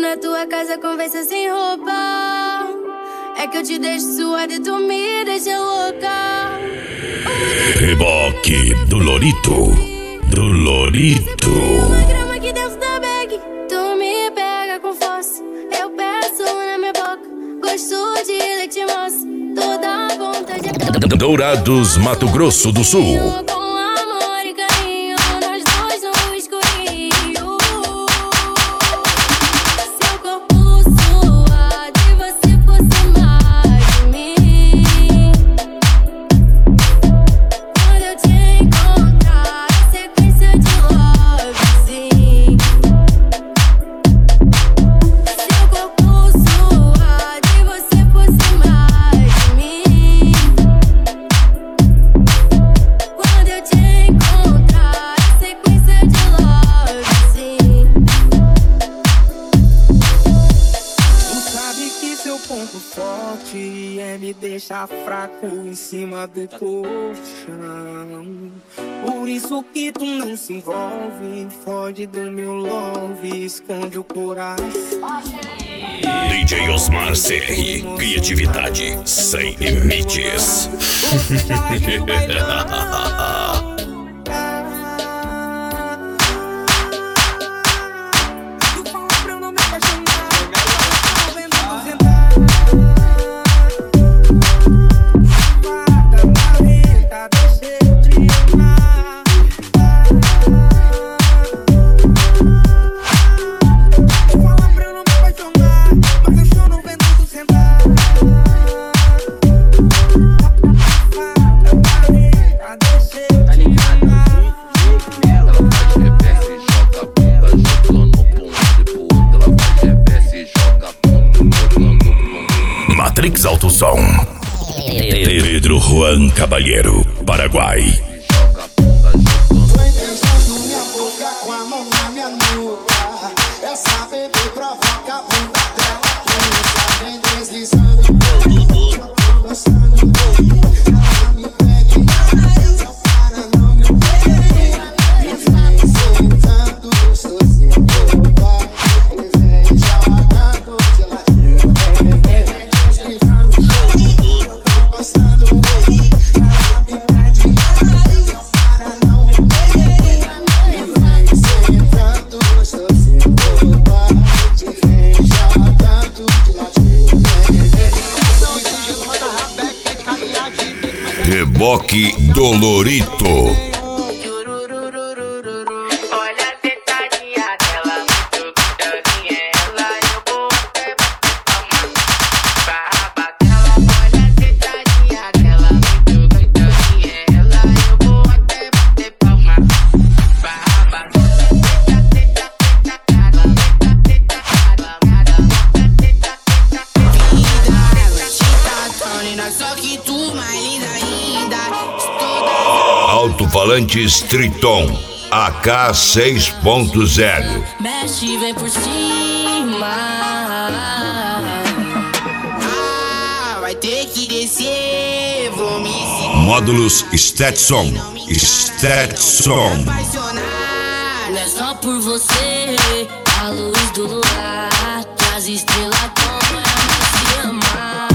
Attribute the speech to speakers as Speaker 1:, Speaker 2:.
Speaker 1: na tua casa, conversa sem roupa. É que eu te deixo suada e tu me deixa louca.
Speaker 2: Reboque do Lorito. Do Lorito.
Speaker 1: Uma grama aqui dentro da bag. Tu me pega com força. Eu peço na minha boca. Gosto de leite moça. Toda vontade é
Speaker 2: Dourados, Mato Grosso do Sul.
Speaker 1: com amor e carinho. Nós dois no escurinho. Seu corpo suado e você fosse mais de mim. Quando eu te encontrar, a sequência de lovezinho. Seu corpo suado e você fosse mais de mim. Quando eu te encontrar, a sequência de lovezinho.
Speaker 3: Tu sabe que seu ponto forte é me deixar fraco em cima do colchão. Por isso que tu não se envolve, foge do meu love, esconde o coração.
Speaker 2: DJ Osmar CR. Criatividade sem limites.
Speaker 3: Tu fala pra eu não me apaixonar, tô vendo tu sentar. Guarda na reta, deixa eu te amar. Tu fala pra eu não me apaixonar, mas eu choro vendo tu sentar. Guarda na reta, deixa eu te amar.
Speaker 4: Ela faz reverse e joga a bunda, jogando bunda de bunda. Ela faz reverse e joga a bunda, jogando bunda.
Speaker 2: Matrix Alto Som. Pedro Juan Caballero, Paraguai.
Speaker 4: Joga a bunda, jogando.
Speaker 5: Vem beijando minha boca com a mão na minha nuca. Essa bebê provoca a bunda dela. Pensa, vem deslizando, dançando. Ela me pega e só para não me perder. Me vem sentando gostosinho, vai. Me vem jogando de ladinho. Vem deslizando, gostando. Ela me pede só para não me perder. Me vem sentando gostosinho, vai. Me vem jogando de ladinho.
Speaker 2: Reboque do Lorito.
Speaker 1: Olha a tentadinha dela, muito gostosinha ela. Eu vou até bater palma pra batela. Olha a tentadinha dela, muito gostosinha ela. Eu vou até bater palma pra bater. Só que tu mais linda ainda.
Speaker 2: Alto-falantes Triton AK 6.0.
Speaker 1: Mexe, vem por cima. Vai ter que descer. Vou me seguir.
Speaker 2: Módulos Stetson. Stetson.
Speaker 1: Apaixonar. Não é só por você. A luz do luar traz estrela como se amar.